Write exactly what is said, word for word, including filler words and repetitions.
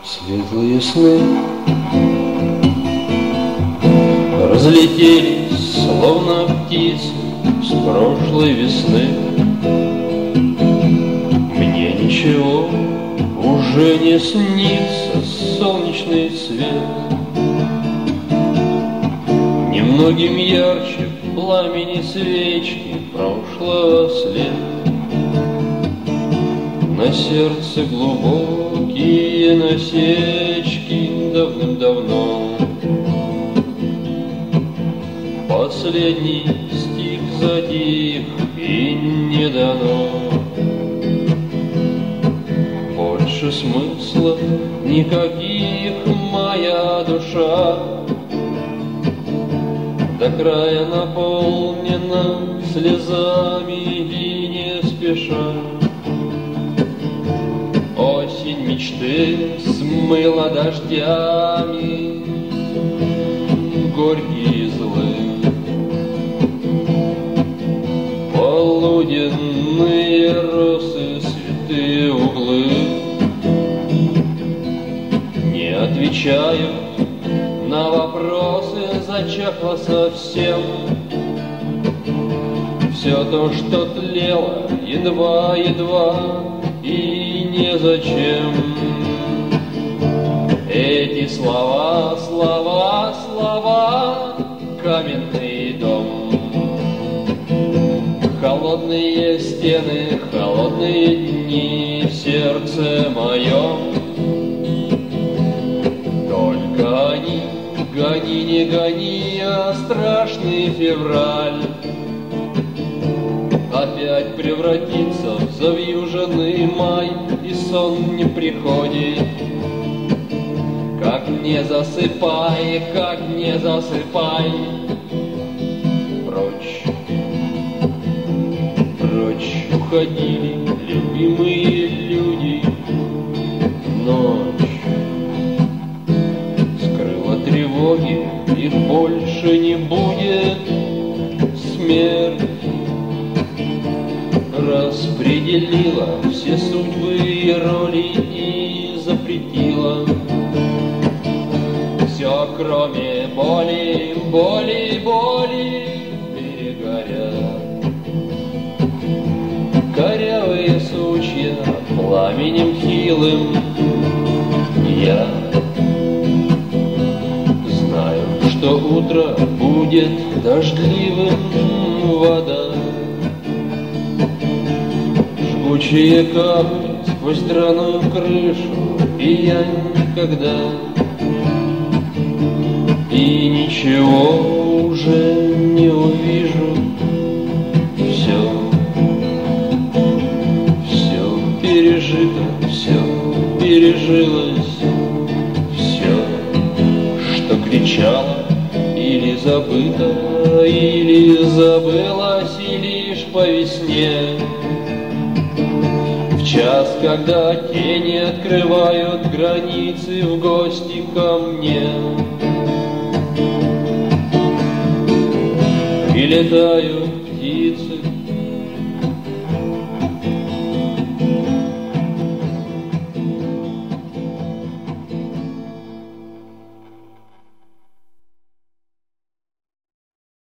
Светлые сны разлетелись, словно птицы с прошлой весны. Мне ничего уже не снится, солнечный свет немногим ярче пламени свечки прошлого след. На сердце глубокие насечки давным-давно. Последний стих затих и не дано. Больше смыслов никаких, моя душа до края наполнена слезами и не спеша. Осень мечты смыла дождями горькие злы. Полуденные росы, святые углы не отвечают на вопросы, зачахло совсем. Все то, что тлело едва-едва и незачем. Эти слова, слова, слова, каменный дом. Холодные стены, холодные дни в сердце моем. Только они, гони, не гони, а страшный февраль опять превратится в завьюженный май, и сон не приходит. Как не засыпай, как не засыпай. Прочь, прочь уходили любимые люди. Ночь скрыла тревоги, их больше не будет. Смерть распределила все судьбы и роли и запретила все, кроме боли, боли, боли, перегорят. Корявые сучья пламенем хилым. Я знаю, что утро будет дождливым, вода жгучие капли сквозь драную крышу, и я никогда и ничего уже не увижу. Все, все пережито, все пережилось, все, что кричало или забыто, или забылось, и лишь по весне. В час, когда тени открывают границы в гости ко мне, и летают птицы